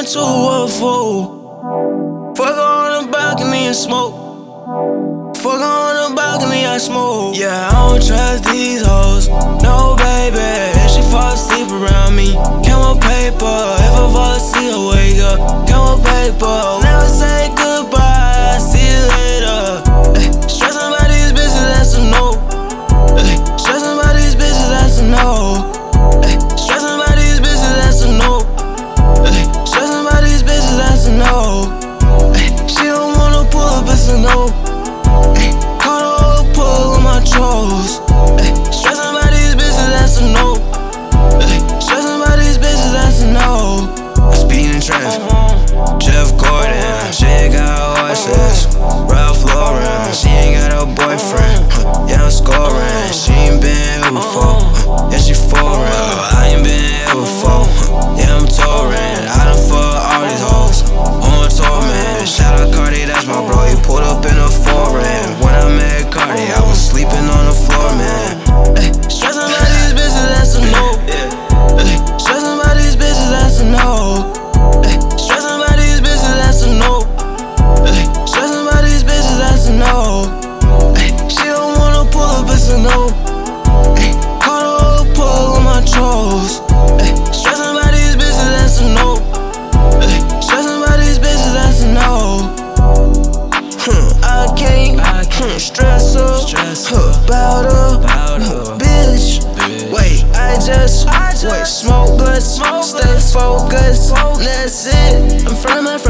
into a fool. Fuck on the balcony and smoke. Fuck on the balcony, I smoke. Yeah, I don't trust these hoes. No, baby, if she fall asleep around me, count my paper. If I fall asleep, I wake up, count my paper. Never say goodbye, see you later. Ay, stressing about these bitches, that's a no. Ay, stressing about these bitches, that's a no. Ay, stressing about these bitches, that's a no. Ay, stressing about these bitches, that's a no. Ay, she don't wanna pull up, it's a no. Ay, caught a whole pull on my toes. Ay, stressing about these bitches, that's a no. Ay, stressing about these bitches, that's a no. Speeding traffic, Jeff Gordon, she ain't got horses. Ralph Lauren, she ain't got a boyfriend. Yeah, I'm scoring, she ain't been here before. Yeah, she foreign, I ain't been here before. Yeah, I'm touring, I done fuck all these hoes. On tour, man, shout out Cardi, that's my bro. He pulled up in a foreign. When I met Cardi, I was sleeping on the floor, man. Ay, stressing about these bitches, that's a no. Ay, stressing about these bitches, that's a no. Ay, stressing about these bitches, that's a no. Ay, stressing about these bitches, that's a no. Ay, she don't wanna pull up, it's a no. Ay, caught a whole pull on my toes. Ay, stressing about these bitches, that's a no. Ay, stressing about these bitches, that's a no. I can't stress up about her, bitch. Wait, I just smoke good, stay focused, that's it. I'm front of my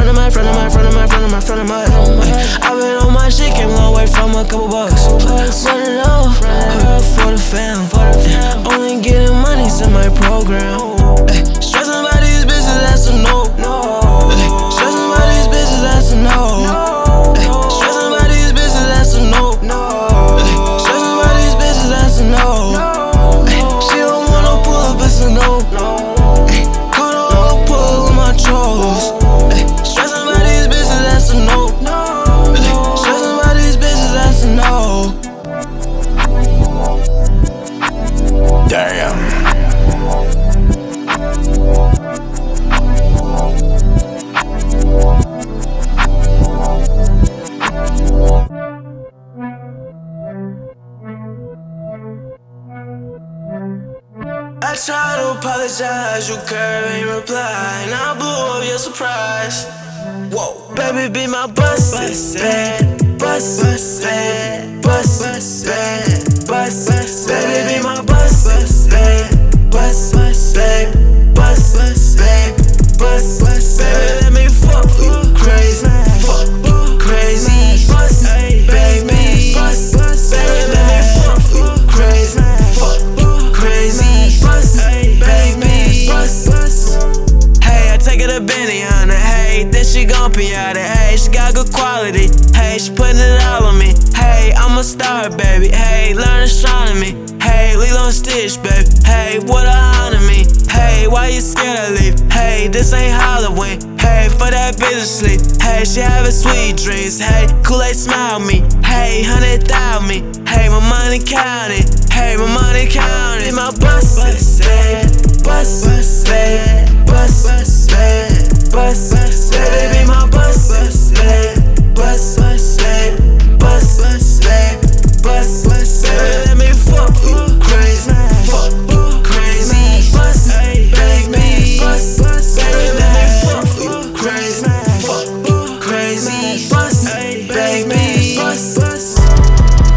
I've been on my shit, came a long way from a couple bucks. Running off, for the fam, only getting money's in my program. Ay, stressing about these bitches, that's a no. Ay, stressing about these bitches, that's a no. I tried to apologize, you curve ain't reply, and I blew up your surprise. Whoa, baby, be my bus bad, baby, be my bus bad, baby, let me fuck you crazy, baby, let me fuck you crazy, Hey, I take her to Benihana, hey, then she gon' Pinata, hey, she got good quality, hey, she putting it all on me, hey, I'm a star, baby, hey, learn astronomy, hey, Lilo and Stitch, baby, hey, what a honor me, hey, why you scared to leave, hey, this ain't Halloween, hey, for that business sleep, hey, she having sweet dreams, hey, Kool-Aid smile me, hey, 100,000 me, hey, my money counted, hey, my money counted, my bus bad,